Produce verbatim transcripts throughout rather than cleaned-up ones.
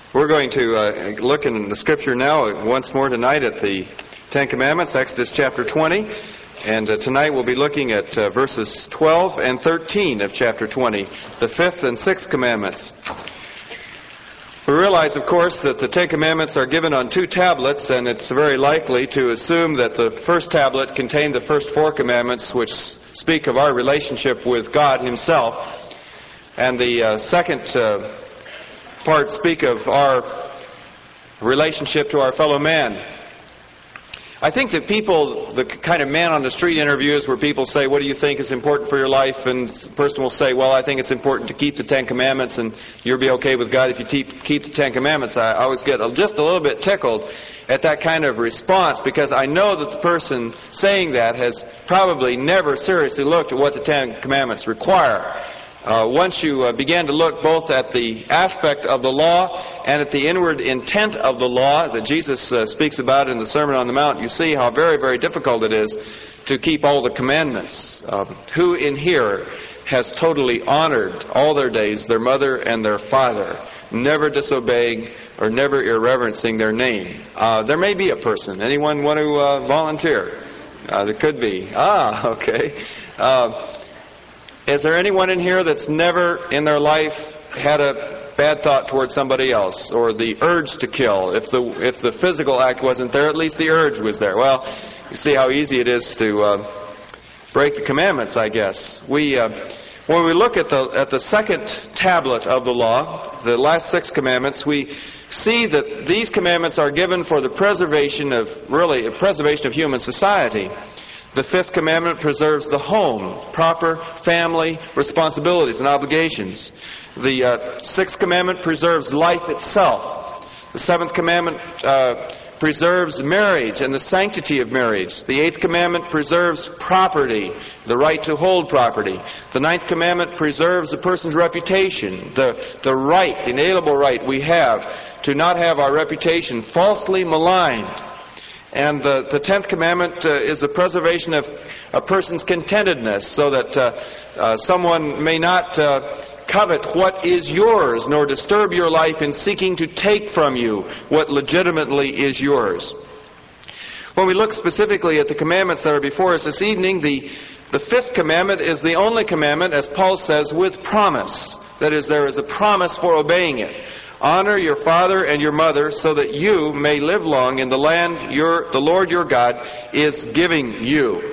We're going to uh, look in the Scripture now once more tonight at the Ten Commandments, Exodus chapter twenty. And uh, tonight we'll be looking at uh, verses twelve and thirteen of chapter twenty, the fifth and sixth commandments. We realize, of course, that the Ten Commandments are given on two tablets, and it's very likely to assume that the first tablet contained the first four commandments, which speak of our relationship with God Himself, and the uh, second uh, part speak of our relationship to our fellow man. I think that people, the kind of man on the street interviews where people say, what do you think is important for your life? And the person will say, well, I think it's important to keep the Ten Commandments, and you'll be okay with God if you keep, keep the Ten Commandments. I always get just a little bit tickled at that kind of response, because I know that the person saying that has probably never seriously looked at what the Ten Commandments require. Uh, once you uh, begin to look both at the aspect of the law and at the inward intent of the law that Jesus uh, speaks about in the Sermon on the Mount, you see how very, very difficult it is to keep all the commandments. Uh, who in here has totally honored all their days their mother and their father, never disobeying or never irreverencing their name? Uh, there may be a person. Anyone want to uh, volunteer? Uh, there could be. Ah, okay. Uh, Is there anyone in here that's never in their life had a bad thought towards somebody else, or the urge to kill? If the if the physical act wasn't there, at least the urge was there. Well, you see how easy it is to uh, break the commandments, I guess. We uh, when we look at the at the second tablet of the law, the last six commandments, we see that these commandments are given for the preservation of really a preservation of human society. The fifth commandment preserves the home, proper family responsibilities and obligations. The uh, sixth commandment preserves life itself. The seventh commandment uh, preserves marriage and the sanctity of marriage. The eighth commandment preserves property, the right to hold property. The ninth commandment preserves a person's reputation, the, the right, the inalienable right we have to not have our reputation falsely maligned. And the, the tenth commandment uh, is the preservation of a person's contentedness, so that uh, uh, someone may not uh, covet what is yours, nor disturb your life in seeking to take from you what legitimately is yours. When we look specifically at the commandments that are before us this evening, the, the fifth commandment is the only commandment, as Paul says, with promise. That is, there is a promise for obeying it. Honor your father and your mother, so that you may live long in the land your, the Lord your God is giving you.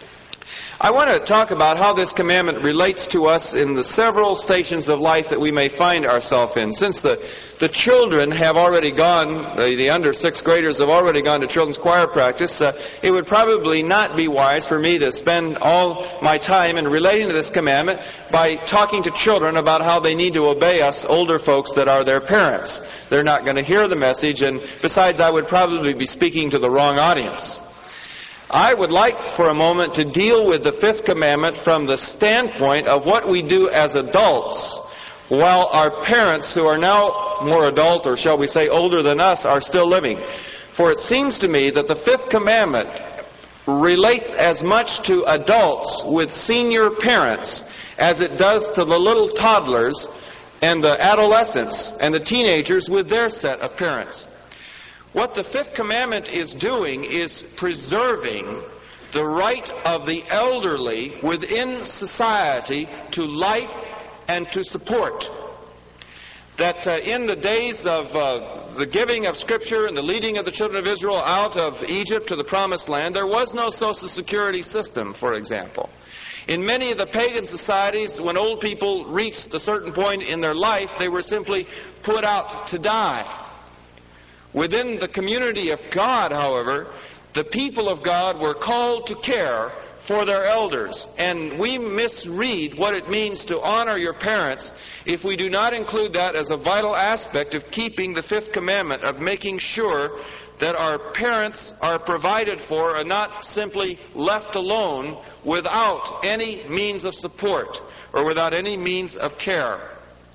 I want to talk about how this commandment relates to us in the several stations of life that we may find ourselves in. Since the, the children have already gone, the, the under sixth graders have already gone to children's choir practice, uh, it would probably not be wise for me to spend all my time in relating to this commandment by talking to children about how they need to obey us older folks that are their parents. They're not going to hear the message, and besides, I would probably be speaking to the wrong audience. I would like for a moment to deal with the fifth commandment from the standpoint of what we do as adults while our parents, who are now more adult, or shall we say older than us, are still living. For it seems to me that the fifth commandment relates as much to adults with senior parents as it does to the little toddlers and the adolescents and the teenagers with their set of parents. What the fifth commandment is doing is preserving the right of the elderly within society to life and to support. That uh, in the days of uh, the giving of Scripture and the leading of the children of Israel out of Egypt to the Promised Land, there was no social security system, for example. In many of the pagan societies, when old people reached a certain point in their life, they were simply put out to die. Within the community of God, however, the people of God were called to care for their elders. And we misread what it means to honor your parents if we do not include that as a vital aspect of keeping the fifth commandment, of making sure that our parents are provided for and not simply left alone without any means of support or without any means of care.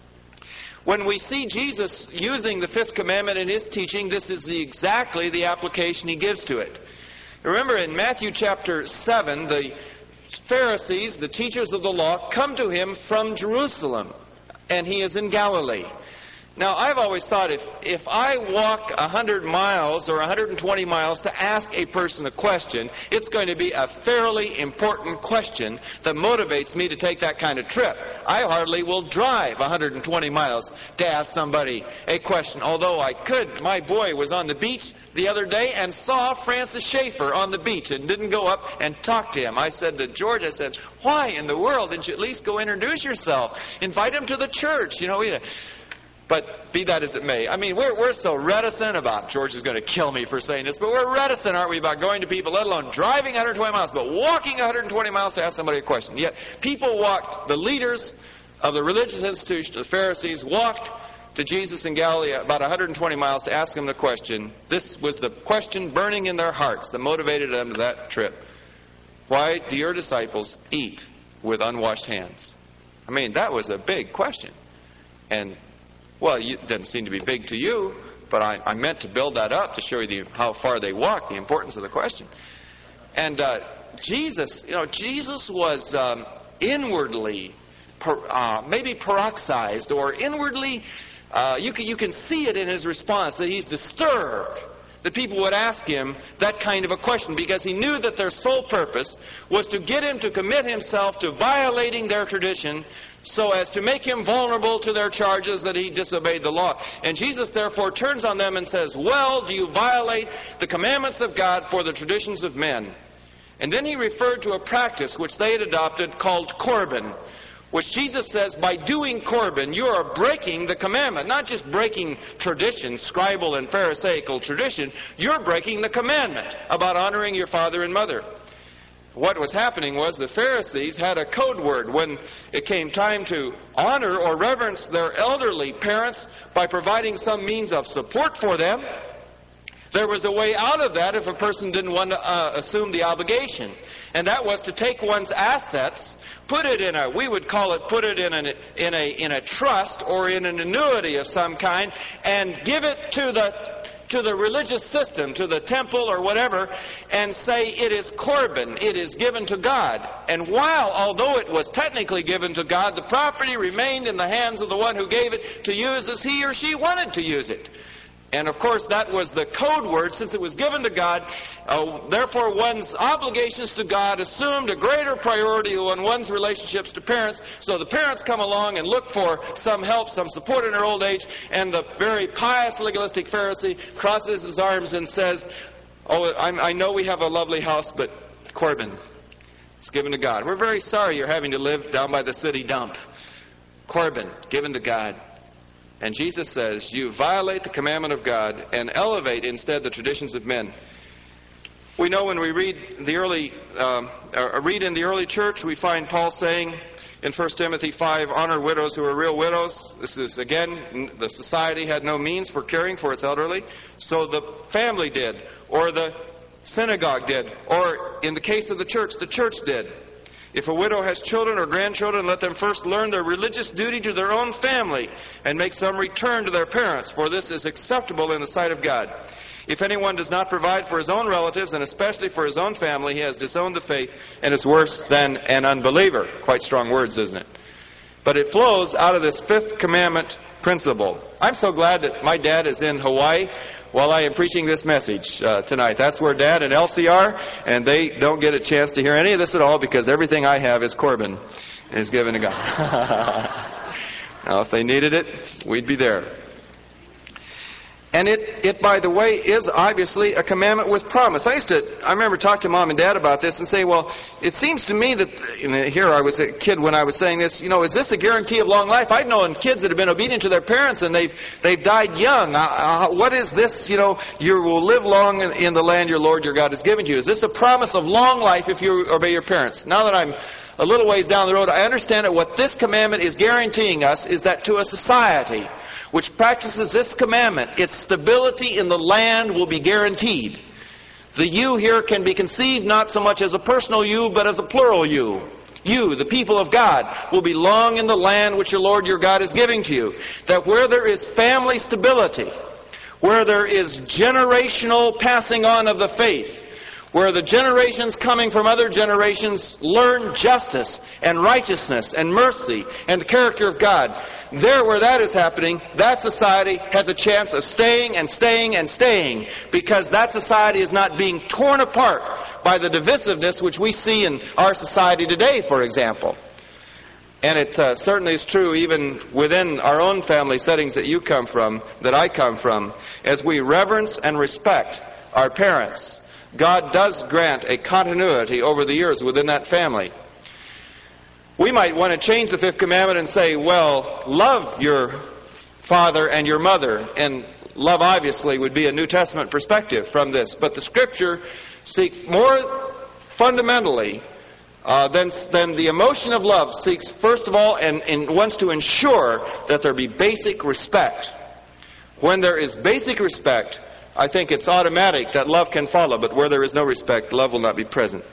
When we see Jesus using the fifth commandment in His teaching, this is the, exactly the application He gives to it. Remember, in Matthew chapter seven, the Pharisees, the teachers of the law, come to Him from Jerusalem, and He is in Galilee. Now, I've always thought if, if I walk one hundred miles or one hundred twenty miles to ask a person a question, it's going to be a fairly important question that motivates me to take that kind of trip. I hardly will drive one hundred twenty miles to ask somebody a question, although I could. My boy was on the beach the other day and saw Francis Schaeffer on the beach and didn't go up and talk to him. I said to George, I said, why in the world didn't you at least go introduce yourself? Invite him to the church, you know. But be that as it may, I mean, we're, we're so reticent about, George is going to kill me for saying this, but we're reticent, aren't we, about going to people, let alone driving one hundred twenty miles, but walking one hundred twenty miles to ask somebody a question. Yet people walked, the leaders of the religious institution, the Pharisees, walked to Jesus in Galilee about one hundred twenty miles to ask him the question. This was the question burning in their hearts that motivated them to that trip. Why do your disciples eat with unwashed hands? I mean, that was a big question. And well, it doesn't seem to be big to you, but I, I meant to build that up to show you the, how far they walked, the importance of the question. And uh, Jesus, you know, Jesus was um, inwardly, per, uh, maybe peroxized, or inwardly, uh, you can you can see it in his response that he's disturbed that people would ask him that kind of a question, because he knew that their sole purpose was to get him to commit himself to violating their tradition, so as to make him vulnerable to their charges that he disobeyed the law. And Jesus therefore turns on them and says, well, do you violate the commandments of God for the traditions of men? And then he referred to a practice which they had adopted called Corban, which Jesus says, by doing Corban, you are breaking the commandment. Not just breaking tradition, scribal and pharisaical tradition, you're breaking the commandment about honoring your father and mother. What was happening was the Pharisees had a code word when it came time to honor or reverence their elderly parents by providing some means of support for them. There was a way out of that if a person didn't want to uh, assume the obligation. And that was to take one's assets, put it in a, we would call it, put it in a, in a, in a trust or in an annuity of some kind, and give it to the to the religious system, to the temple or whatever, and say it is Corban, it is given to God. And while, although it was technically given to God, the property remained in the hands of the one who gave it to use as he or she wanted to use it. And of course that was the code word, since it was given to God. Uh, therefore one's obligations to God assumed a greater priority than one's relationships to parents. So the parents come along and look for some help, some support in their old age, and the very pious legalistic Pharisee crosses his arms and says, oh, I'm, I know we have a lovely house, but Corban, it's given to God. We're very sorry you're having to live down by the city dump. Corban, given to God. And Jesus says, you violate the commandment of God and elevate instead the traditions of men. We know when we read the early, um, uh, read in the early church, we find Paul saying in First Timothy five, honor widows who are real widows. This is, again, the society had no means for caring for its elderly, so the family did, or the synagogue did, or in the case of the church, the church did. If a widow has children or grandchildren, let them first learn their religious duty to their own family and make some return to their parents, for this is acceptable in the sight of God. If anyone does not provide for his own relatives, and especially for his own family, he has disowned the faith and is worse than an unbeliever. Quite strong words, isn't it? But it flows out of this fifth commandment principle. I'm so glad that my dad is in Hawaii while I am preaching this message uh, tonight. That's where Dad and Elsie are, and they don't get a chance to hear any of this at all because everything I have is Corban and is given to God. Now, if they needed it, we'd be there. And it, it, by the way, is obviously a commandment with promise. I used to, I remember talking to Mom and Dad about this and say, well, it seems to me that, and here I was a kid when I was saying this, you know, is this a guarantee of long life? I've known kids that have been obedient to their parents and they've they've died young. Uh, uh, what is this, you know, you will live long in, in the land your Lord your God has given to you? Is this a promise of long life if you obey your parents? Now that I'm a little ways down the road, I understand that what this commandment is guaranteeing us is that to a society which practices this commandment, its stability in the land will be guaranteed. The you here can be conceived not so much as a personal you, but as a plural you. You, the people of God, will be long in the land which your Lord your God is giving to you. That where there is family stability, where there is generational passing on of the faith, where the generations coming from other generations learn justice and righteousness and mercy and the character of God. There where that is happening, that society has a chance of staying and staying and staying, because that society is not being torn apart by the divisiveness which we see in our society today, for example. And it uh, certainly is true even within our own family settings that you come from, that I come from, as we reverence and respect our parents. God does grant a continuity over the years within that family. We might want to change the fifth commandment and say, well, love your father and your mother. And love obviously would be a New Testament perspective from this. But the Scripture seeks more fundamentally uh, than, than the emotion of love, seeks first of all and, and wants to ensure that there be basic respect. When there is basic respect, I think it's automatic that love can follow, but where there is no respect, love will not be present.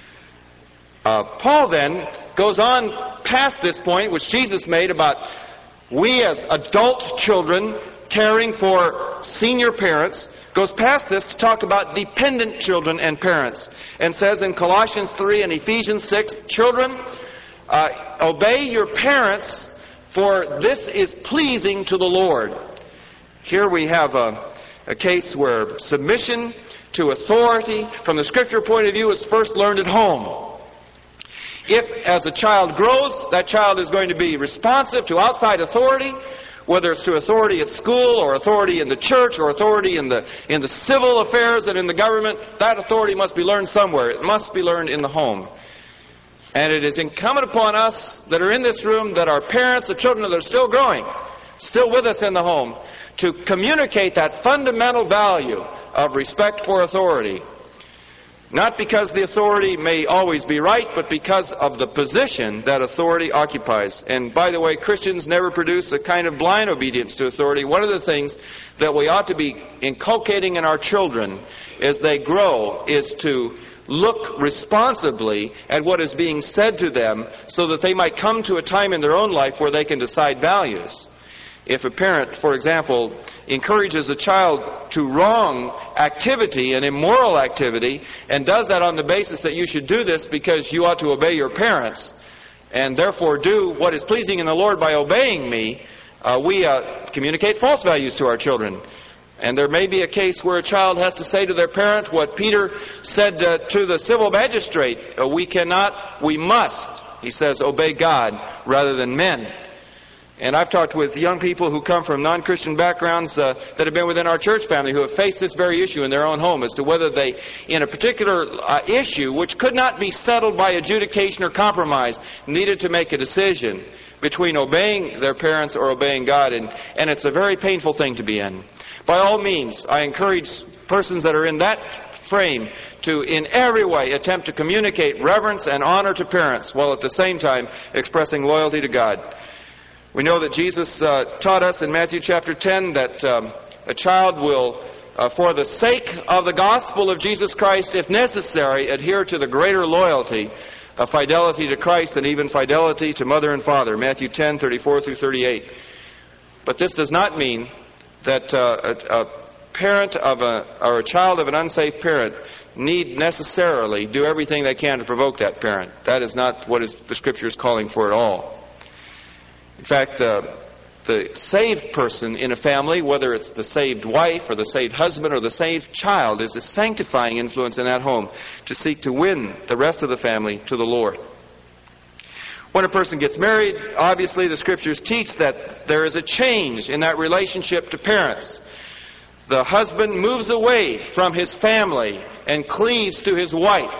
Uh, Paul then goes on past this point, which Jesus made about we as adult children caring for senior parents, goes past this to talk about dependent children and parents, and says in Colossians three and Ephesians six, children, uh, obey your parents, for this is pleasing to the Lord. Here we have a A case where submission to authority from the Scripture point of view is first learned at home. If, as a child grows, that child is going to be responsive to outside authority, whether it's to authority at school or authority in the church or authority in the in the civil affairs and in the government, that authority must be learned somewhere. It must be learned in the home. And it is incumbent upon us that are in this room, that our parents, the children that are still growing, still with us in the home, to communicate that fundamental value of respect for authority. Not because the authority may always be right, but because of the position that authority occupies. And by the way, Christians never produce a kind of blind obedience to authority. One of the things that we ought to be inculcating in our children as they grow is to look responsibly at what is being said to them so that they might come to a time in their own life where they can decide values. If a parent, for example, encourages a child to wrong activity, an immoral activity, and does that on the basis that you should do this because you ought to obey your parents, and therefore do what is pleasing in the Lord by obeying me, uh, we uh, communicate false values to our children. And there may be a case where a child has to say to their parent what Peter said uh, to the civil magistrate, uh, we cannot, we must, he says, obey God rather than men. And I've talked with young people who come from non-Christian backgrounds uh, that have been within our church family who have faced this very issue in their own home as to whether they, in a particular uh, issue which could not be settled by adjudication or compromise, needed to make a decision between obeying their parents or obeying God. And, and it's a very painful thing to be in. By all means, I encourage persons that are in that frame to in every way attempt to communicate reverence and honor to parents while at the same time expressing loyalty to God. We know that Jesus uh, taught us in Matthew chapter ten that um, a child will, uh, for the sake of the gospel of Jesus Christ, if necessary, adhere to the greater loyalty of fidelity to Christ than even fidelity to mother and father. Matthew ten, thirty-four through thirty-eight. But this does not mean that uh, a, a parent of a, or a child of an unsafe parent need necessarily do everything they can to provoke that parent. That is not what is, the Scripture is calling for at all. In fact, uh, the saved person in a family, whether it's the saved wife or the saved husband or the saved child, is a sanctifying influence in that home to seek to win the rest of the family to the Lord. When a person gets married, obviously the Scriptures teach that there is a change in that relationship to parents. The husband moves away from his family and cleaves to his wife.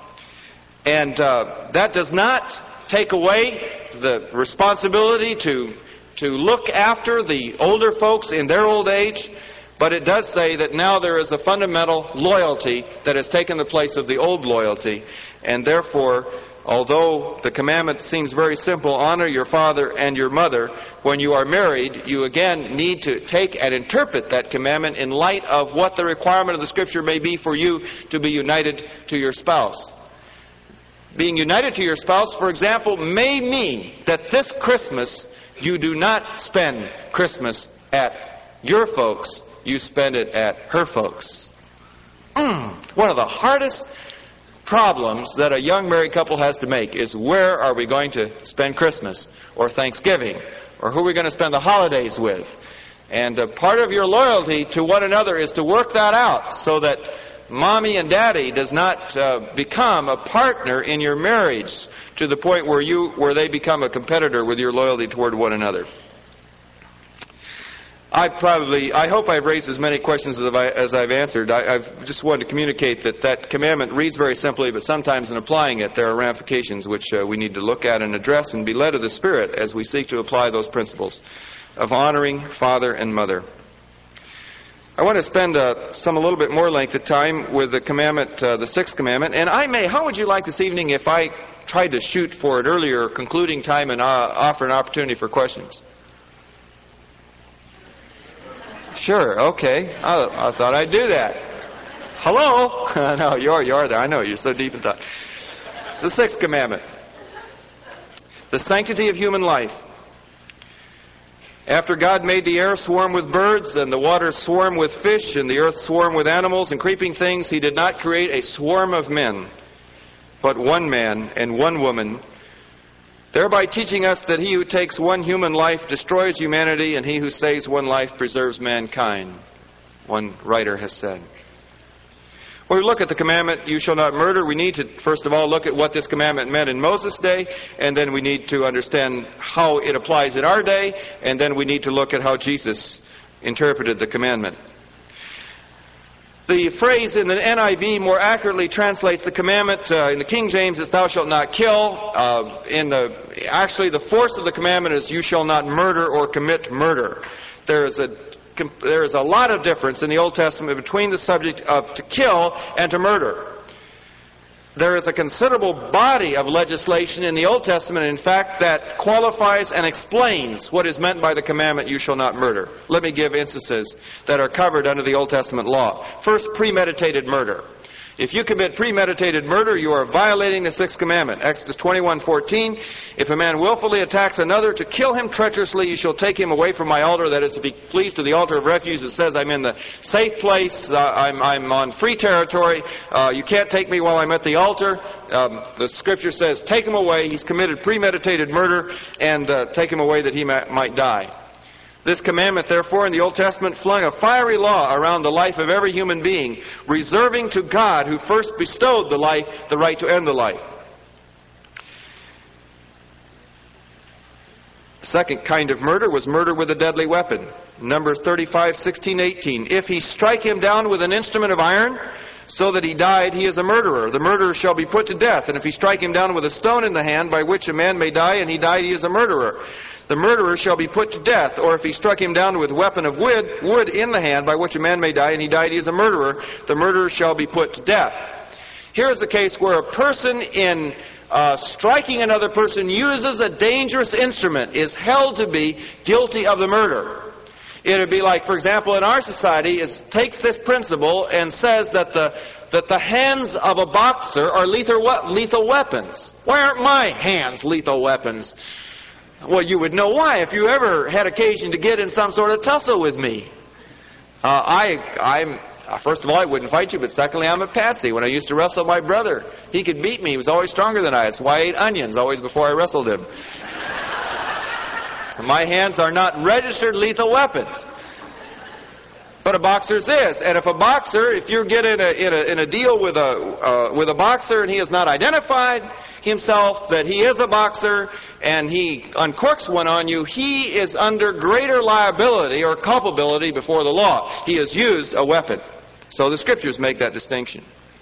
And uh, that does not take away the responsibility to to look after the older folks in their old age, but it does say that now there is a fundamental loyalty that has taken the place of the old loyalty, and therefore, although the commandment seems very simple, honor your father and your mother, when you are married, you again need to take and interpret that commandment in light of what the requirement of the Scripture may be for you to be united to your spouse. Being united to your spouse, for example, may mean that this Christmas you do not spend Christmas at your folks, you spend it at her folks. One of the hardest problems that a young married couple has to make is, where are we going to spend Christmas or Thanksgiving, or who are we going to spend the holidays with? And uh, part of your loyalty to one another is to work that out so that mommy and daddy does not uh, become a partner in your marriage to the point where you where they become a competitor with your loyalty toward one another. I probably, I hope I've raised as many questions as, I, as I've answered. I, I've just wanted to communicate that that commandment reads very simply, but sometimes in applying it there are ramifications which uh, we need to look at and address and be led of the Spirit as we seek to apply those principles of honoring father and mother. I want to spend uh, some a little bit more length of time with the commandment, uh, the sixth commandment, and I may, how would you like this evening if I tried to shoot for an earlier concluding time and uh, offer an opportunity for questions? Sure, okay. I, I thought I'd do that. Hello? No, you are, you are there. I know, you're so deep in thought. The sixth commandment. The sanctity of human life. After God made the air swarm with birds, and the waters swarm with fish, and the earth swarm with animals and creeping things, He did not create a swarm of men, but one man and one woman, thereby teaching us that he who takes one human life destroys humanity, and he who saves one life preserves mankind, one writer has said. When we look at the commandment, you shall not murder, we need to first of all look at what this commandment meant in Moses' day, and then we need to understand how it applies in our day, and then we need to look at how Jesus interpreted the commandment. The phrase in the N I V more accurately translates the commandment. Uh, in the King James, it's "thou shalt not kill." Uh, in the actually, the force of the commandment is "you shall not murder or commit murder." There is a there is a lot of difference in the Old Testament between the subject of to kill and to murder. There is a considerable body of legislation in the Old Testament, in fact, that qualifies and explains what is meant by the commandment, "you shall not murder." Let me give instances that are covered under the Old Testament law. First, premeditated murder. If you commit premeditated murder, you are violating the sixth commandment. Exodus twenty-one fourteen, if a man willfully attacks another to kill him treacherously, you shall take him away from my altar. That is, if he flees to the altar of refuge, it says, I'm in the safe place, uh, I'm, I'm on free territory, uh, you can't take me while I'm at the altar. Um, the Scripture says, take him away. He's committed premeditated murder, and uh, take him away that he ma- might die. This commandment, therefore, in the Old Testament flung a fiery law around the life of every human being, reserving to God, who first bestowed the life, the right to end the life. The second kind of murder was murder with a deadly weapon. Numbers thirty-five, sixteen, eighteen. If he strike him down with an instrument of iron, so that he died, he is a murderer. The murderer shall be put to death. And if he strike him down with a stone in the hand, by which a man may die, and he died, he is a murderer. The murderer shall be put to death. Or if he struck him down with weapon of wood, wood in the hand, by which a man may die, and he died, he is a murderer. The murderer shall be put to death. Here is a case where a person in uh, striking another person uses a dangerous instrument, is held to be guilty of the murder. It would be like, for example, in our society, is takes this principle and says that the that the hands of a boxer are lethal lethal weapons. Why aren't my hands lethal weapons? Well, you would know why if you ever had occasion to get in some sort of tussle with me. Uh, I, I'm, first of all, I wouldn't fight you, but secondly, I'm a patsy. When I used to wrestle my brother, he could beat me. He was always stronger than I. That's why I ate onions always before I wrestled him. My hands are not registered lethal weapons. But a boxer's is. And if a boxer, if you're getting a, in, a, in a deal with a, uh, with a boxer and he has not identified himself that he is a boxer and he uncorks one on you, he is under greater liability or culpability before the law. He has used a weapon. So the Scriptures make that distinction.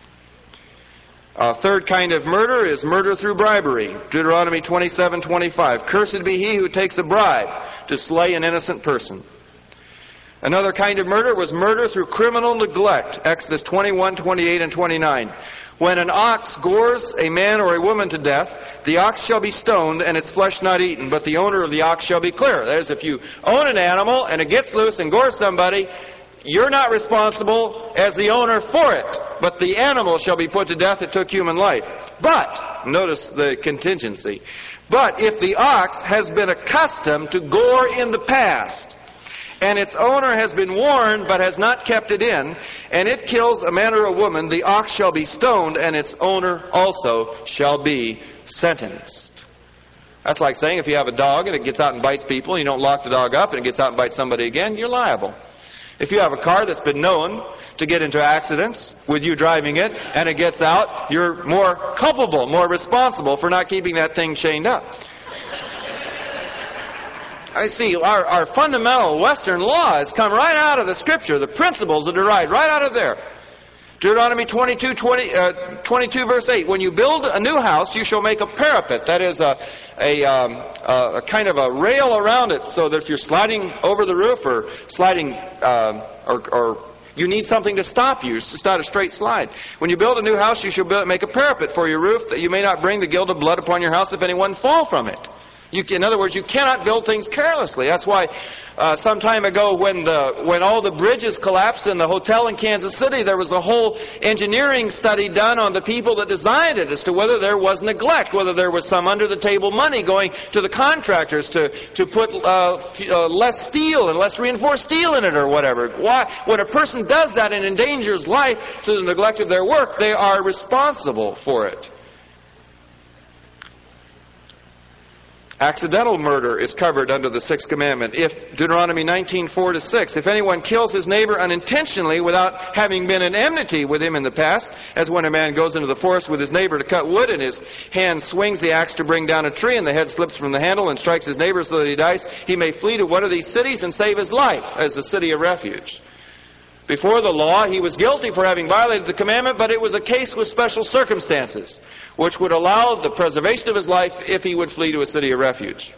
A third kind of murder is murder through bribery. Deuteronomy twenty-seven twenty-five. Cursed be he who takes a bribe to slay an innocent person. Another kind of murder was murder through criminal neglect. Exodus twenty-one twenty-eight and twenty-nine. When an ox gores a man or a woman to death, the ox shall be stoned and its flesh not eaten, but the owner of the ox shall be clear. That is, if you own an animal and it gets loose and gores somebody, you're not responsible as the owner for it, but the animal shall be put to death that took human life. But, notice the contingency, but if the ox has been accustomed to gore in the past, and its owner has been warned but has not kept it in, and it kills a man or a woman, the ox shall be stoned, and its owner also shall be sentenced. That's like saying if you have a dog and it gets out and bites people, you don't lock the dog up and it gets out and bites somebody again, you're liable. If you have a car that's been known to get into accidents with you driving it and it gets out, you're more culpable, more responsible for not keeping that thing chained up. I see our, our fundamental Western laws come right out of the Scripture. The principles are derived right out of there. Deuteronomy twenty-two, twenty, uh, twenty-two, verse eight. When you build a new house, you shall make a parapet. That is a, a, um, a kind of a rail around it, so that if you're sliding over the roof or sliding, uh, or, or you need something to stop you, it's just not a straight slide. When you build a new house, you shall build, make a parapet for your roof, that you may not bring the guilt of blood upon your house if anyone fall from it. You, in other words, you cannot build things carelessly. That's why uh, some time ago when the when all the bridges collapsed in the hotel in Kansas City, there was a whole engineering study done on the people that designed it as to whether there was neglect, whether there was some under-the-table money going to the contractors to, to put uh, f- uh, less steel and less reinforced steel in it or whatever. Why? When a person does that and endangers life through the neglect of their work, they are responsible for it. Accidental murder is covered under the Sixth Commandment. If Deuteronomy nineteen, four to six, if anyone kills his neighbor unintentionally without having been in enmity with him in the past, as when a man goes into the forest with his neighbor to cut wood, and his hand swings the axe to bring down a tree, and the head slips from the handle and strikes his neighbor so that he dies, he may flee to one of these cities and save his life as a city of refuge. Before the law, he was guilty for having violated the commandment, but it was a case with special circumstances, which would allow the preservation of his life if he would flee to a city of refuge.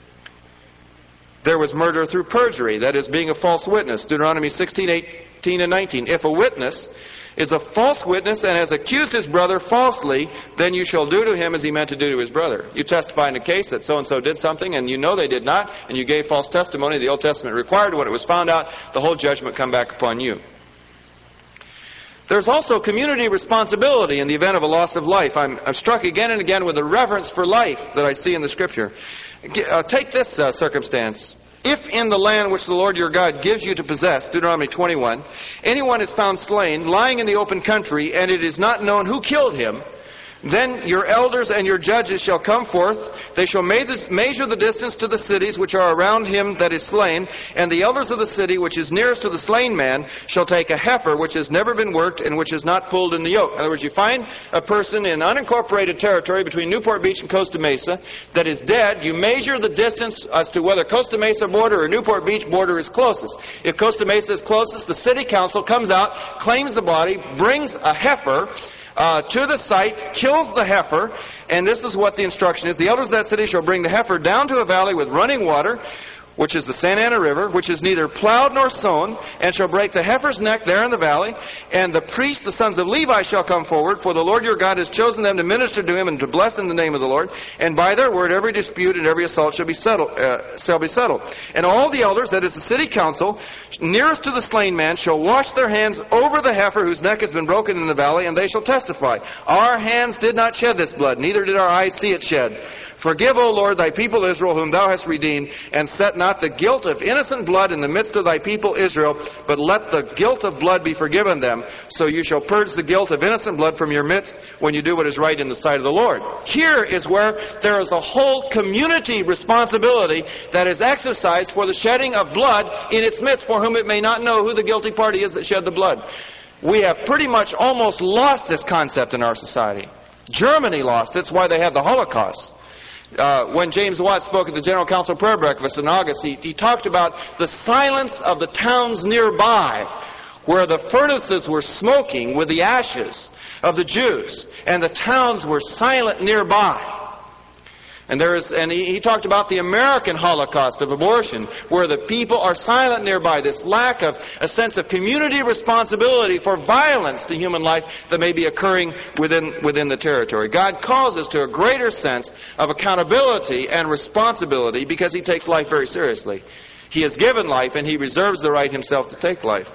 There was murder through perjury, that is, being a false witness. Deuteronomy sixteen, eighteen, and nineteen. If a witness is a false witness and has accused his brother falsely, then you shall do to him as he meant to do to his brother. You testify in a case that so-and-so did something, and you know they did not, and you gave false testimony. The Old Testament required when it was found out, the whole judgment come back upon you. There's also community responsibility in the event of a loss of life. I'm, I'm struck again and again with the reverence for life that I see in the Scripture. Uh, take this uh, circumstance. If in the land which the Lord your God gives you to possess, Deuteronomy twenty-one, anyone is found slain, lying in the open country, and it is not known who killed him, then your elders and your judges shall come forth. They shall measure the distance to the cities which are around him that is slain, and the elders of the city which is nearest to the slain man shall take a heifer which has never been worked and which is not pulled in the yoke. In other words, you find a person in unincorporated territory between Newport Beach and Costa Mesa that is dead. You measure the distance as to whether Costa Mesa border or Newport Beach border is closest. If Costa Mesa is closest, the city council comes out, claims the body, brings a heifer Uh, to the site, kills the heifer, and this is what the instruction is. The elders of that city shall bring the heifer down to a valley with running water, which is the Santa Ana River, which is neither plowed nor sown, and shall break the heifer's neck there in the valley. And the priests, the sons of Levi, shall come forward, for the Lord your God has chosen them to minister to him and to bless in the name of the Lord. And by their word every dispute and every assault shall be settled. Uh, shall be settled. And all the elders, that is the city council, nearest to the slain man, shall wash their hands over the heifer whose neck has been broken in the valley, and they shall testify, our hands did not shed this blood, neither did our eyes see it shed. Forgive, O Lord, thy people Israel, whom thou hast redeemed, and set not the guilt of innocent blood in the midst of thy people Israel, but let the guilt of blood be forgiven them. So you shall purge the guilt of innocent blood from your midst when you do what is right in the sight of the Lord. Here is where there is a whole community responsibility that is exercised for the shedding of blood in its midst, for whom it may not know who the guilty party is that shed the blood. We have pretty much almost lost this concept in our society. Germany lost it. That's why they had the Holocaust. Uh, when James Watt spoke at the General Council Prayer Breakfast in August, he, he talked about the silence of the towns nearby, where the furnaces were smoking with the ashes of the Jews, and the towns were silent nearby. And there is, and he, he talked about the American Holocaust of abortion, where the people are silent nearby. This lack of a sense of community responsibility for violence to human life that may be occurring within within the territory. God calls us to a greater sense of accountability and responsibility because He takes life very seriously. He has given life, and He reserves the right Himself to take life.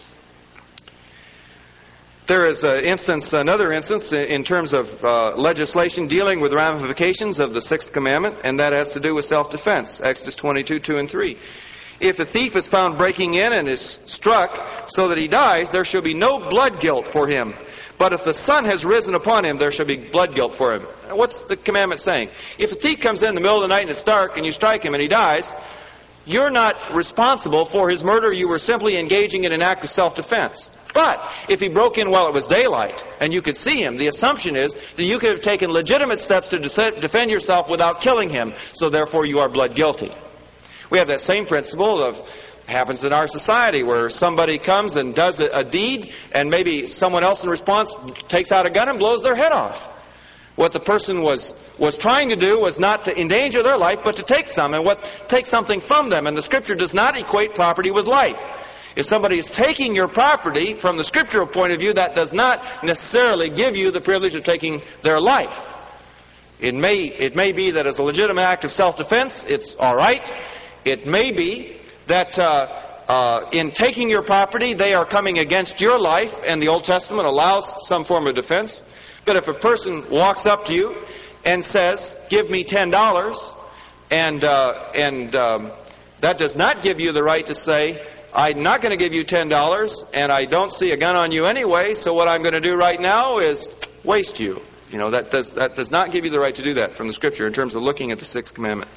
There is an instance, another instance in terms of uh, legislation dealing with ramifications of the Sixth Commandment, and that has to do with self-defense. Exodus twenty-two, two and three. If a thief is found breaking in and is struck so that he dies, there shall be no blood guilt for him. But if the sun has risen upon him, there shall be blood guilt for him. What's the commandment saying? If a thief comes in the middle of the night and it's dark and you strike him and he dies, you're not responsible for his murder. You were simply engaging in an act of self-defense. But if he broke in while it was daylight and you could see him, the assumption is that you could have taken legitimate steps to defend yourself without killing him, so therefore you are blood guilty. We have that same principle of happens in our society where somebody comes and does a, a deed and maybe someone else in response takes out a gun and blows their head off. What the person was was trying to do was not to endanger their life, but to take some and what take something from them. And the Scripture does not equate property with life. If somebody is taking your property from the scriptural point of view, that does not necessarily give you the privilege of taking their life. It may it may be that as a legitimate act of self-defense, it's all right. It may be that uh, uh, in taking your property, they are coming against your life, and the Old Testament allows some form of defense. But if a person walks up to you and says, "Give me ten dollars," and uh, and um, that does not give you the right to say, "I'm not going to give you ten dollars, and I don't see a gun on you anyway, so what I'm going to do right now is waste you." You know, that does that does not give you the right to do that from the Scripture in terms of looking at the Sixth Commandment.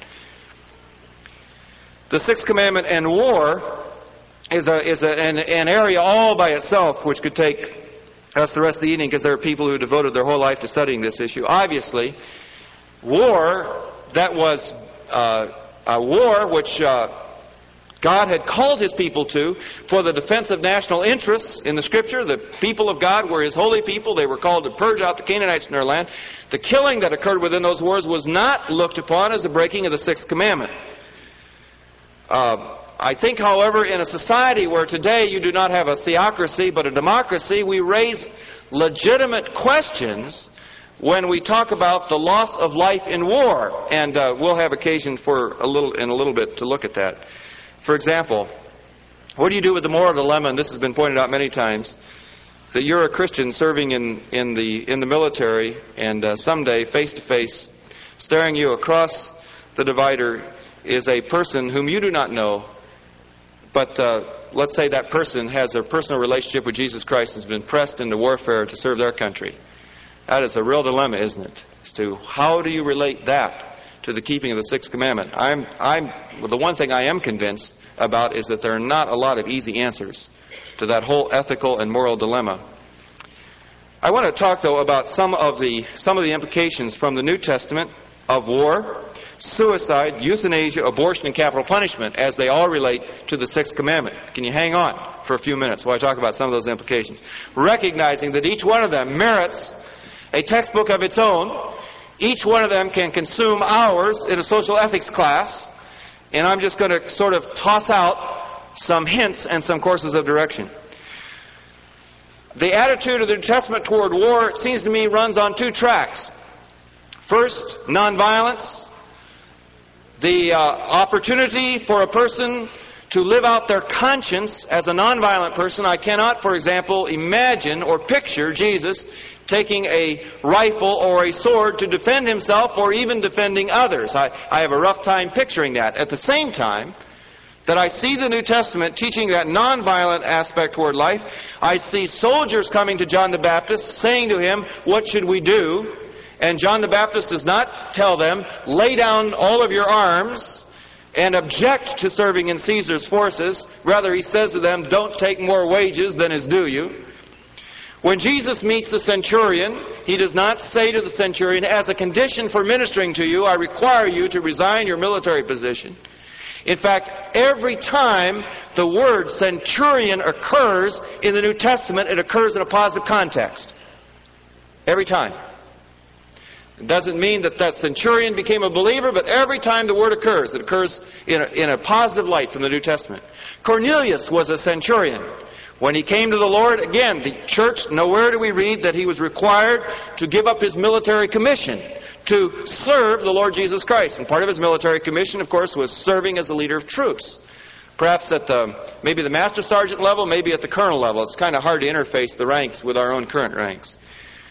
The Sixth Commandment and war is a is a, an, an area all by itself which could take us the rest of the evening, because there are people who devoted their whole life to studying this issue. Obviously, war, that was uh, a war which uh, God had called His people to for the defense of national interests in the Scripture. The people of God were His holy people. They were called to purge out the Canaanites from their land. The killing that occurred within those wars was not looked upon as a breaking of the Sixth Commandment. Uh, I think, however, in a society where today you do not have a theocracy but a democracy, we raise legitimate questions when we talk about the loss of life in war. And uh, we'll have occasion for a little in a little bit to look at that. For example, what do you do with the moral dilemma? And this has been pointed out many times, that you're a Christian serving in, in the in the military, and uh, someday, face to face, staring you across the divider is a person whom you do not know, but uh, let's say that person has a personal relationship with Jesus Christ and has been pressed into warfare to serve their country. That is a real dilemma, isn't it? As to how do you relate that to the keeping of the Sixth Commandment. I'm, I'm, well, the one thing I am convinced about is that there are not a lot of easy answers to that whole ethical and moral dilemma. I want to talk, though, about some of the some of the implications from the New Testament of war, suicide, euthanasia, abortion, and capital punishment, as they all relate to the Sixth Commandment. Can you hang on for a few minutes while I talk about some of those implications? Recognizing that each one of them merits a textbook of its own. Each one of them can consume hours in a social ethics class, and I'm just going to sort of toss out some hints and some courses of direction. The attitude of the New Testament toward war, it seems to me, runs on two tracks. First, nonviolence, the uh, opportunity for a person to live out their conscience as a nonviolent person. I cannot, for example, imagine or picture Jesus taking a rifle or a sword to defend himself or even defending others. I, I have a rough time picturing that. At the same time that I see the New Testament teaching that nonviolent aspect toward life, I see soldiers coming to John the Baptist saying to him, "What should we do?" And John the Baptist does not tell them, "Lay down all of your arms and object to serving in Caesar's forces." Rather, he says to them, "Don't take more wages than is due you." When Jesus meets the centurion, he does not say to the centurion, "As a condition for ministering to you, I require you to resign your military position." In fact, every time the word centurion occurs in the New Testament, it occurs in a positive context. Every time. It doesn't mean that that centurion became a believer, but every time the word occurs, it occurs in a, in a positive light from the New Testament. Cornelius was a centurion. When he came to the Lord, again, the church, nowhere do we read that he was required to give up his military commission to serve the Lord Jesus Christ. And part of his military commission, of course, was serving as a leader of troops. Perhaps at the, maybe the master sergeant level, maybe at the colonel level. It's kind of hard to interface the ranks with our own current ranks.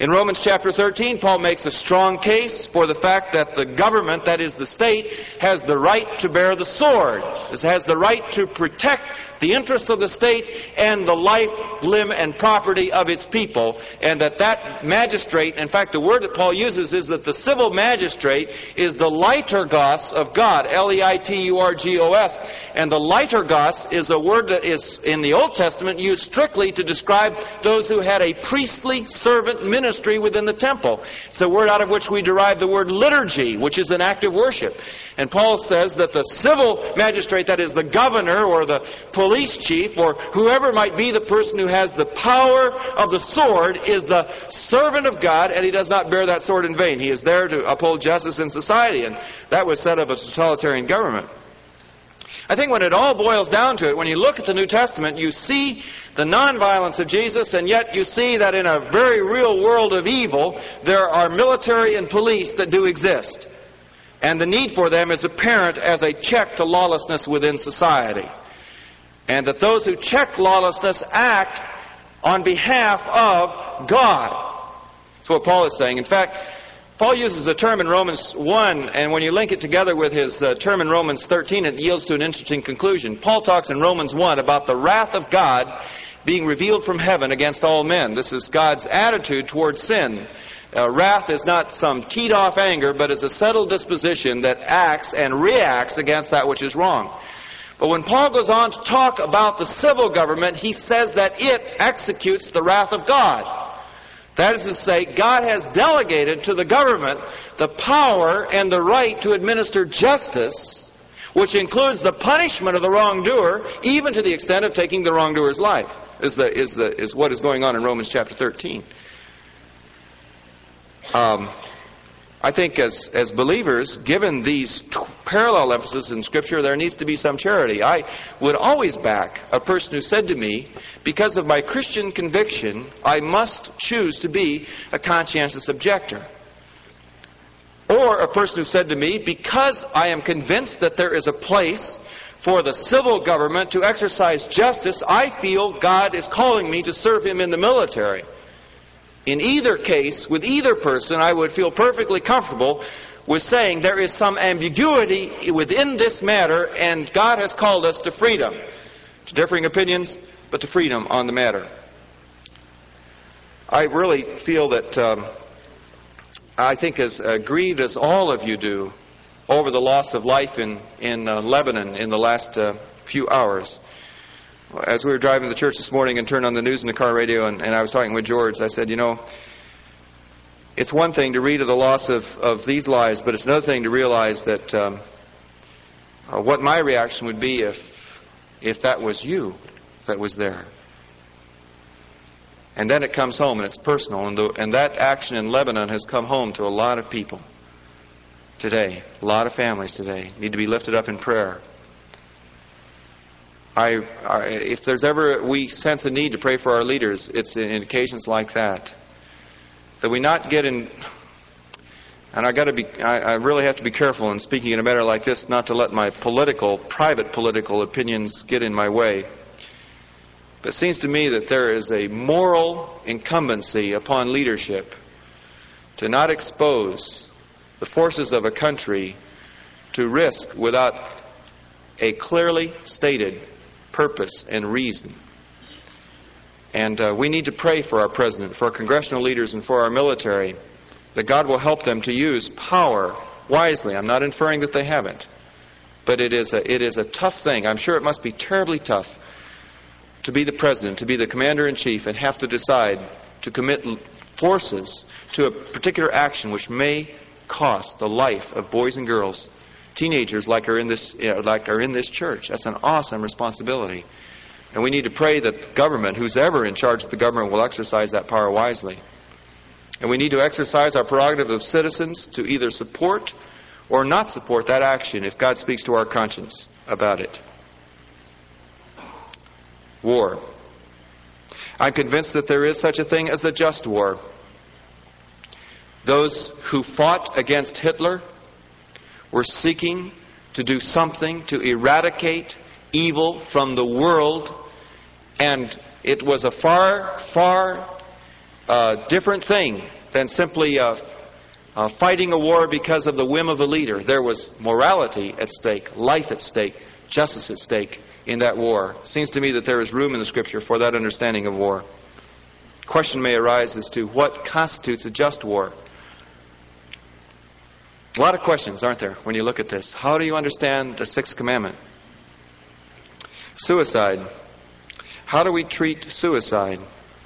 In Romans chapter thirteen, Paul makes a strong case for the fact that the government, that is the state, has the right to bear the sword. It has the right to protect the interests of the state and the life, limb, and property of its people. And that that magistrate, in fact, the word that Paul uses is that the civil magistrate is the liturgos of God, L E I T U R G O S. And the liturgos is a word that is in the Old Testament used strictly to describe those who had a priestly servant ministry within the temple. It's a word out of which we derive the word liturgy, which is an act of worship. And Paul says that the civil magistrate, that is the governor or the police chief or whoever might be the person who has the power of the sword, is the servant of God, and he does not bear that sword in vain. He is there to uphold justice in society, and that was said of a totalitarian government. I think when it all boils down to it, when you look at the New Testament, you see the nonviolence of Jesus, and yet you see that in a very real world of evil, there are military and police that do exist. And the need for them is apparent as a check to lawlessness within society. And that those who check lawlessness act on behalf of God. That's what Paul is saying. In fact, Paul uses a term in Romans one, and when you link it together with his uh, term in Romans thirteen, it yields to an interesting conclusion. Paul talks in Romans one about the wrath of God being revealed from heaven against all men. This is God's attitude towards sin. Uh, wrath is not some teed-off anger, but is a settled disposition that acts and reacts against that which is wrong. But when Paul goes on to talk about the civil government, he says that it executes the wrath of God. That is to say, God has delegated to the government the power and the right to administer justice, which includes the punishment of the wrongdoer, even to the extent of taking the wrongdoer's life, is, the, is, the, is what is going on in Romans chapter thirteen. Um, I think as, as believers, given these t- parallel emphasis in Scripture, there needs to be some charity. I would always back a person who said to me, because of my Christian conviction, I must choose to be a conscientious objector. Or a person who said to me, because I am convinced that there is a place for the civil government to exercise justice, I feel God is calling me to serve Him in the military. In either case, with either person, I would feel perfectly comfortable with saying there is some ambiguity within this matter, and God has called us to freedom. To differing opinions, but to freedom on the matter. I really feel that, um, I think as uh, grieved as all of you do over the loss of life in, in uh, Lebanon in the last uh, few hours. As we were driving to church this morning and turned on the news in the car radio, and, and I was talking with George, I said, you know, it's one thing to read of the loss of, of these lives, but it's another thing to realize that um, uh, what my reaction would be if, if that was you that was there. And then it comes home and it's personal, and, the, and that action in Lebanon has come home to a lot of people today. A lot of families today need to be lifted up in prayer. I, I, if there's ever we sense a need to pray for our leaders, it's in occasions like that. That we not get in, and I got to be, I, I really have to be careful in speaking in a matter like this, not to let my political, private political opinions get in my way. But it seems to me that there is a moral incumbency upon leadership to not expose the forces of a country to risk without a clearly stated purpose and reason. And uh, we need to pray for our president, for our congressional leaders, and for our military, that God will help them to use power wisely. I'm not inferring that they haven't, but it is a, it is a tough thing. I'm sure it must be terribly tough to be the president, to be the commander-in-chief, and have to decide to commit forces to a particular action which may cost the life of boys and girls, teenagers like are in this you know, like are in this church. That's an awesome responsibility. And we need to pray that the government, who's ever in charge of the government, will exercise that power wisely. And we need to exercise our prerogative of citizens to either support or not support that action if God speaks to our conscience about it. War. I'm convinced that there is such a thing as the just war. Those who fought against Hitler were seeking to do something to eradicate evil from the world, and it was a far, far a different thing than simply uh, uh, fighting a war because of the whim of the leader. There was morality at stake, life at stake, justice at stake in that war. It seems to me that there is room in the Scripture for that understanding of war. Question may arise as to what constitutes a just war. A lot of questions, aren't there, when you look at this? How do you understand the Sixth Commandment? Suicide. How do we treat suicide?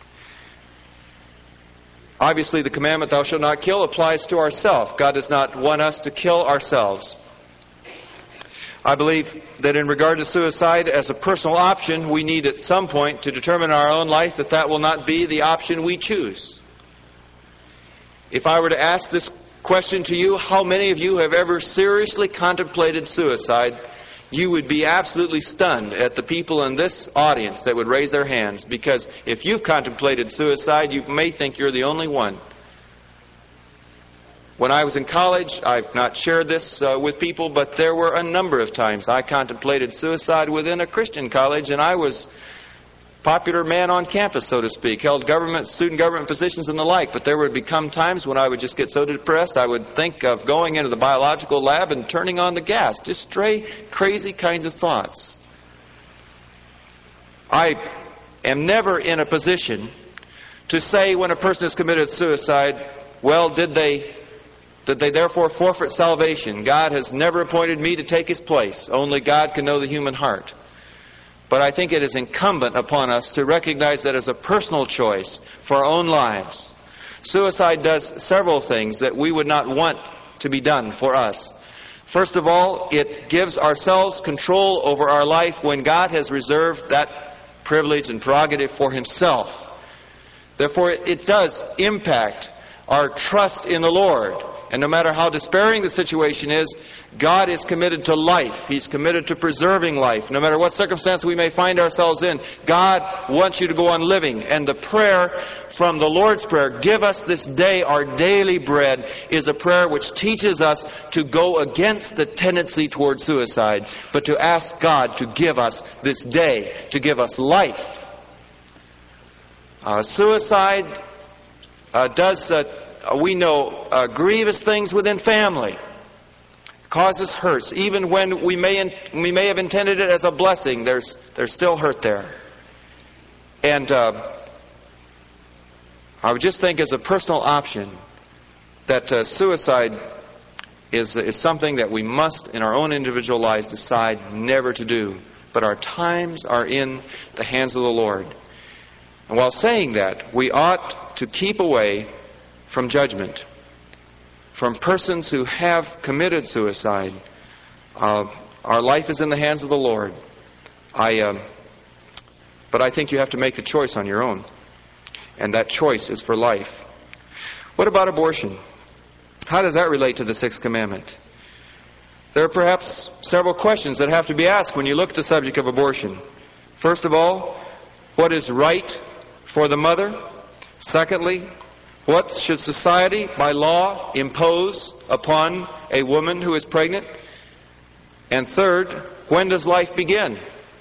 Obviously, the commandment, thou shalt not kill, applies to ourselves. God does not want us to kill ourselves. I believe that in regard to suicide as a personal option, we need at some point to determine in our own life that that will not be the option we choose. If I were to ask this question to you, how many of you have ever seriously contemplated suicide, you would be absolutely stunned at the people in this audience that would raise their hands, because if you've contemplated suicide, you may think you're the only one. When I was in college, I've not shared this uh, with people, but there were a number of times I contemplated suicide within a Christian college, and I was popular man on campus, so to speak, held government, student government positions and the like. But there would become times when I would just get so depressed, I would think of going into the biological lab and turning on the gas. Just stray, crazy kinds of thoughts. I am never in a position to say when a person has committed suicide, well, did they, did they therefore forfeit salvation? God has never appointed me to take his place. Only God can know the human heart. But I think it is incumbent upon us to recognize that as a personal choice for our own lives. Suicide does several things that we would not want to be done for us. First of all, it gives ourselves control over our life when God has reserved that privilege and prerogative for himself. Therefore, it does impact our trust in the Lord. And no matter how despairing the situation is, God is committed to life. He's committed to preserving life. No matter what circumstance we may find ourselves in, God wants you to go on living. And the prayer from the Lord's Prayer, give us this day our daily bread, is a prayer which teaches us to go against the tendency toward suicide, but to ask God to give us this day, to give us life. Uh, suicide uh, does... Uh, We know uh, grievous things within family, causes hurts. Even when we may in, we may have intended it as a blessing, there's there's still hurt there. And uh, I would just think, as a personal option, that uh, suicide is is something that we must, in our own individual lives, decide never to do. But our times are in the hands of the Lord. And while saying that, we ought to keep away from judgment, from persons who have committed suicide. Uh, our life is in the hands of the Lord. I, uh, but I think you have to make the choice on your own, and that choice is for life. What about abortion? How does that relate to the Sixth Commandment? There are perhaps several questions that have to be asked when you look at the subject of abortion. First of all, what is right for the mother? Secondly, what should society, by law, impose upon a woman who is pregnant? And third, when does life begin?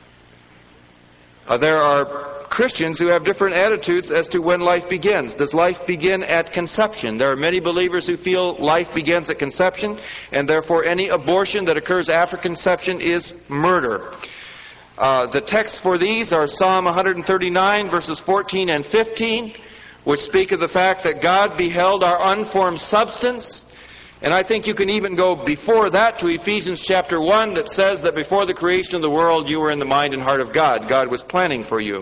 Uh, there are Christians who have different attitudes as to when life begins. Does life begin at conception? There are many believers who feel life begins at conception, and therefore any abortion that occurs after conception is murder. Uh, the texts for these are Psalm one thirty-nine, verses fourteen and fifteen, which speak of the fact that God beheld our unformed substance. And I think you can even go before that to Ephesians chapter one, that says that before the creation of the world you were in the mind and heart of God. God was planning for you.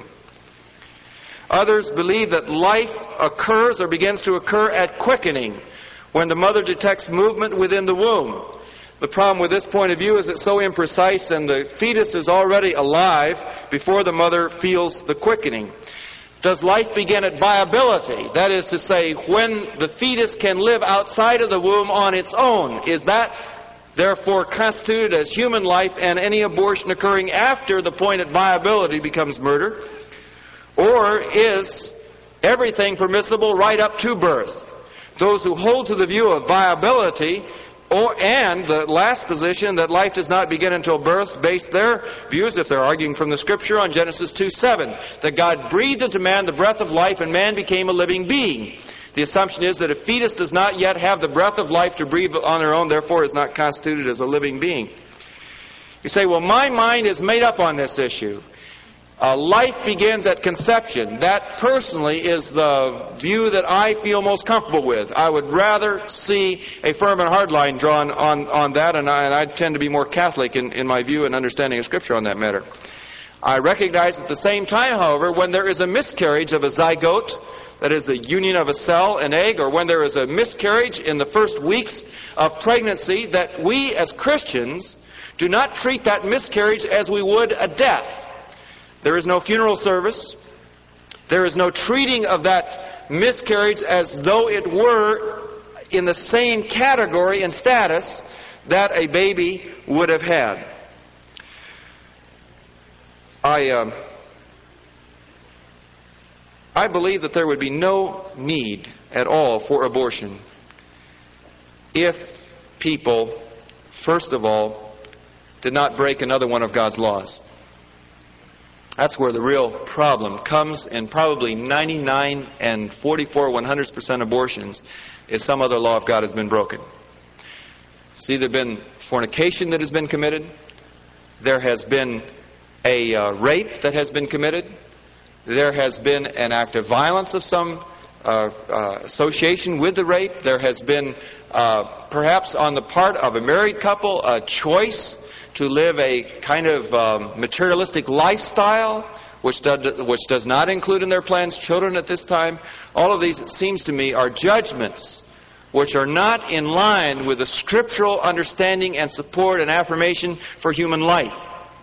Others believe that life occurs or begins to occur at quickening, when the mother detects movement within the womb. The problem with this point of view is it's so imprecise, and the fetus is already alive before the mother feels the quickening. Does life begin at viability? That is to say, when the fetus can live outside of the womb on its own. Is that therefore constituted as human life, and any abortion occurring after the point at viability becomes murder? Or is everything permissible right up to birth? Those who hold to the view of viability Or, and the last position, that life does not begin until birth, based their views, if they're arguing from the Scripture, on Genesis two seven, that God breathed into man the breath of life and man became a living being. The assumption is that a fetus does not yet have the breath of life to breathe on their own, therefore is not constituted as a living being. You say, well, my mind is made up on this issue. Uh, life begins at conception. That personally is the view that I feel most comfortable with. I would rather see a firm and hard line drawn on, on that, and I, and I tend to be more Catholic in, in my view and understanding of Scripture on that matter. I recognize at the same time, however, when there is a miscarriage of a zygote, that is the union of a cell, an egg, or when there is a miscarriage in the first weeks of pregnancy, that we as Christians do not treat that miscarriage as we would a death. There is no funeral service. There is no treating of that miscarriage as though it were in the same category and status that a baby would have had. I, uh, I believe that there would be no need at all for abortion if people, first of all, did not break another one of God's laws. That's where the real problem comes in probably ninety-nine and forty-four one-hundredths percent abortions, is some other law of God has been broken. It's either been fornication that has been committed, there has been a uh, rape that has been committed, there has been an act of violence of some uh, uh, association with the rape, there has been uh, perhaps on the part of a married couple a choice to live a kind of um, materialistic lifestyle, which does, which does not include in their plans children at this time. All of these, it seems to me, are judgments which are not in line with the scriptural understanding and support and affirmation for human life.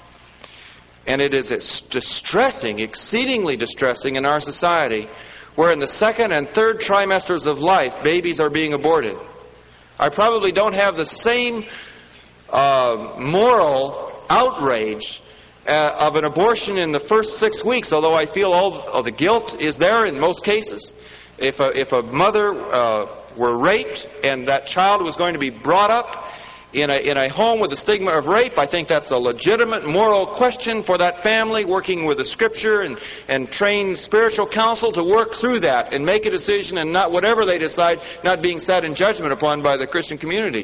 And it is distressing, exceedingly distressing in our society, where in the second and third trimesters of life, babies are being aborted. I probably don't have the same Uh, moral outrage uh, of an abortion in the first six weeks, although I feel all of the guilt is there in most cases. If a, if a mother uh, were raped and that child was going to be brought up in a, in a home with the stigma of rape, I think that's a legitimate moral question for that family, working with the Scripture and, and trained spiritual counsel to work through that and make a decision, and not whatever they decide, not being sat in judgment upon by the Christian community.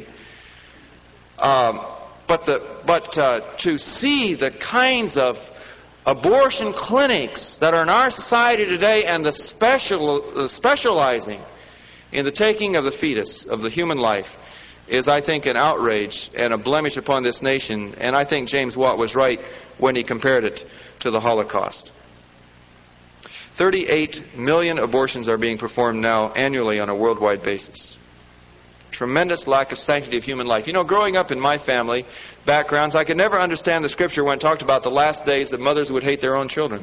Um, but the, but uh, to see the kinds of abortion clinics that are in our society today, and the special the specializing in the taking of the fetus, of the human life, is, I think, an outrage and a blemish upon this nation. And I think James Watt was right when he compared it to the Holocaust. thirty-eight million abortions are being performed now annually on a worldwide basis. Tremendous lack of sanctity of human life. You know, growing up in my family backgrounds, I could never understand the Scripture when it talked about the last days that mothers would hate their own children.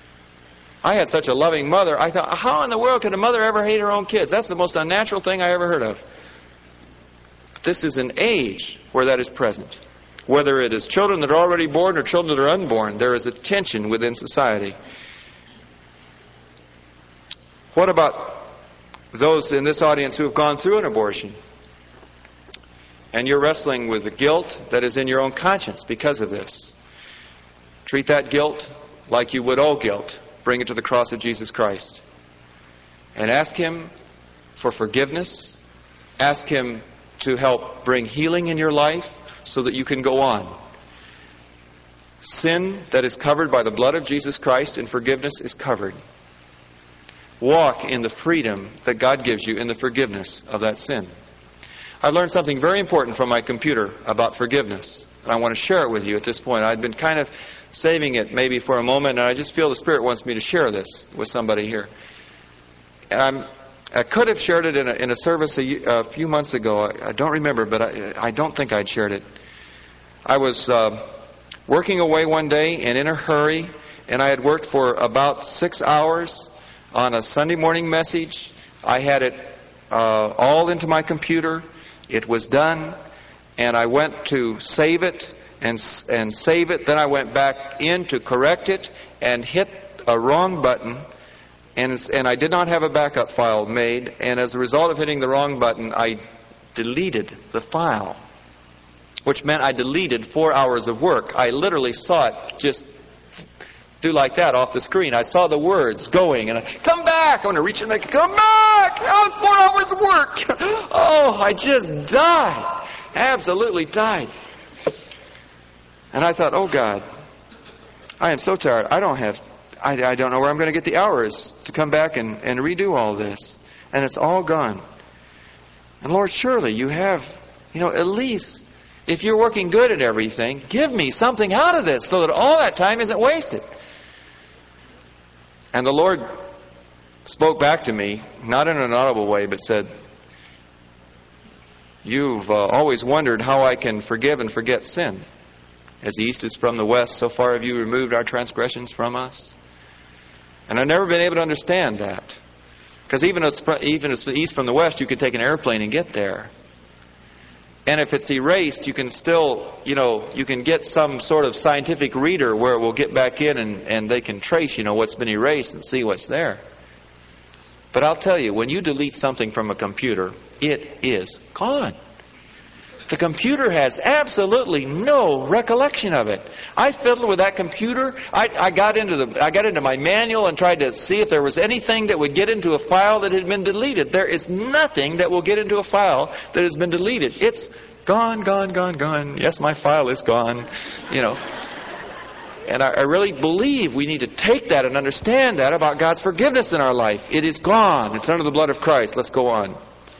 I had such a loving mother. I thought, how in the world could a mother ever hate her own kids? That's the most unnatural thing I ever heard of. But this is an age where that is present. Whether it is children that are already born or children that are unborn, there is a tension within society. What about those in this audience who have gone through an abortion? And you're wrestling with the guilt that is in your own conscience because of this. Treat that guilt like you would all guilt. Bring it to the cross of Jesus Christ. And ask Him for forgiveness. Ask Him to help bring healing in your life so that you can go on. Sin that is covered by the blood of Jesus Christ and forgiveness is covered. Walk in the freedom that God gives you in the forgiveness of that sin. I learned something very important from my computer about forgiveness, and I want to share it with you at this point. I'd been kind of saving it maybe for a moment, and I just feel the Spirit wants me to share this with somebody here. And I'm, I could have shared it in a, in a service a, a few months ago. I, I don't remember, but I, I don't think I'd shared it. I was uh, working away one day and in a hurry, and I had worked for about six hours on a Sunday morning message. I had it uh, all into my computer. It was done, and I went to save it and and save it. Then I went back in to correct it and hit a wrong button, and and I did not have a backup file made. And as a result of hitting the wrong button, I deleted the file, which meant I deleted four hours of work. I literally saw it just do like that off the screen. I saw the words going, and I, come back! I want to reach and make it, come back! Oh, it's four hours of work! Oh, I just died. Absolutely died. And I thought, oh God, I am so tired. I don't have, I, I don't know where I'm going to get the hours to come back and, and redo all this. And it's all gone. And Lord, surely you have, you know, at least, if you're working good at everything, give me something out of this so that all that time isn't wasted. And the Lord spoke back to me, not in an audible way, but said, you've uh, always wondered how I can forgive and forget sin. As the east is from the west, so far have you removed our transgressions from us. And I've never been able to understand that. Because even if it's, even if it's the east from the west, you could take an airplane and get there. And if it's erased, you can still, you know, you can get some sort of scientific reader where it will get back in and, and they can trace, you know, what's been erased and see what's there. But I'll tell you, when you delete something from a computer, it is gone. The computer has absolutely no recollection of it. I fiddled with that computer. I, I got into the I got into my manual and tried to see if there was anything that would get into a file that had been deleted. There is nothing that will get into a file that has been deleted. It's gone, gone, gone, gone. Yes, my file is gone. You know. And I, I really believe we need to take that and understand that about God's forgiveness in our life. It is gone. It's under the blood of Christ. Let's go on.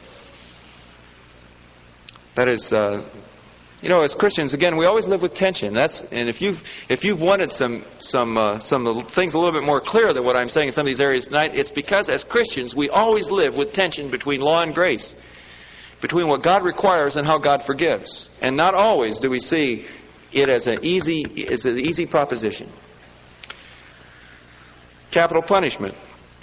That is, uh, you know, as Christians, again, we always live with tension. That's, and if you've if you've wanted some some uh, some things a little bit more clear than what I'm saying in some of these areas tonight, it's because as Christians we always live with tension between law and grace, between what God requires and how God forgives, and not always do we see it as an easy as an easy proposition. Capital punishment.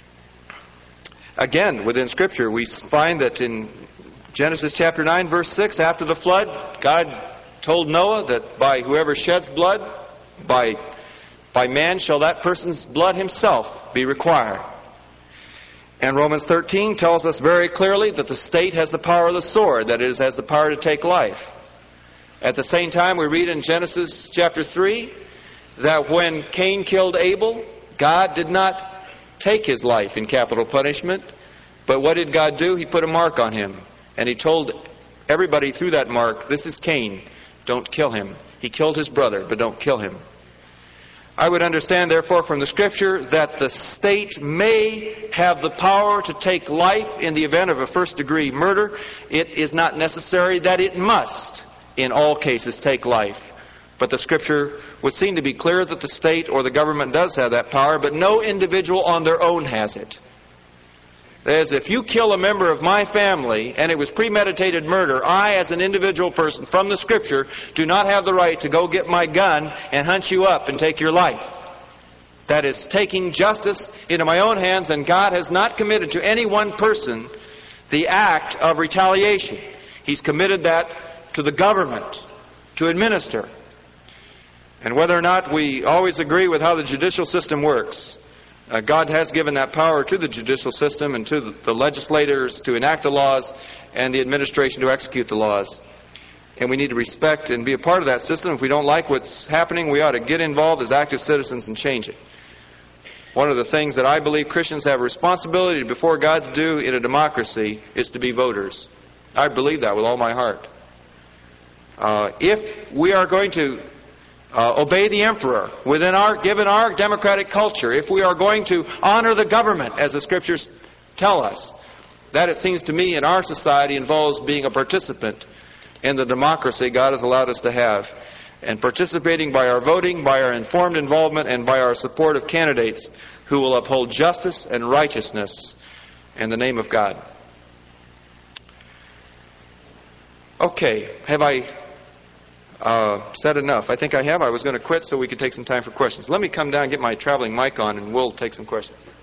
Again, within Scripture, we find that in Genesis chapter nine, verse six, after the flood, God told Noah that by whoever sheds blood, by, by man shall that person's blood himself be required. And Romans thirteen tells us very clearly that the state has the power of the sword, that it has the power to take life. At the same time, we read in Genesis chapter three that when Cain killed Abel, God did not take his life in capital punishment, but what did God do? He put a mark on him. And he told everybody through that mark, this is Cain, don't kill him. He killed his brother, but don't kill him. I would understand, therefore, from the Scripture that the state may have the power to take life in the event of a first-degree murder. It is not necessary that it must, in all cases, take life. But the Scripture would seem to be clear that the state or the government does have that power, but no individual on their own has it. That is, if you kill a member of my family and it was premeditated murder, I, as an individual person from the Scripture, do not have the right to go get my gun and hunt you up and take your life. That is taking justice into my own hands, and God has not committed to any one person the act of retaliation. He's committed that to the government to administer. And whether or not we always agree with how the judicial system works, Uh, God has given that power to the judicial system and to the, the legislators to enact the laws and the administration to execute the laws. And we need to respect and be a part of that system. If we don't like what's happening, we ought to get involved as active citizens and change it. One of the things that I believe Christians have a responsibility before God to do in a democracy is to be voters. I believe that with all my heart. Uh, if we are going to Uh, obey the emperor within our given our democratic culture, if we are going to honor the government as the Scriptures tell us, that, it seems to me, in our society involves being a participant in the democracy God has allowed us to have, and participating by our voting, by our informed involvement, and by our support of candidates who will uphold justice and righteousness in the name of God. Okay, have I Uh, said enough? I think I have. I was going to quit so we could take some time for questions. Let me come down and get my traveling mic on and we'll take some questions.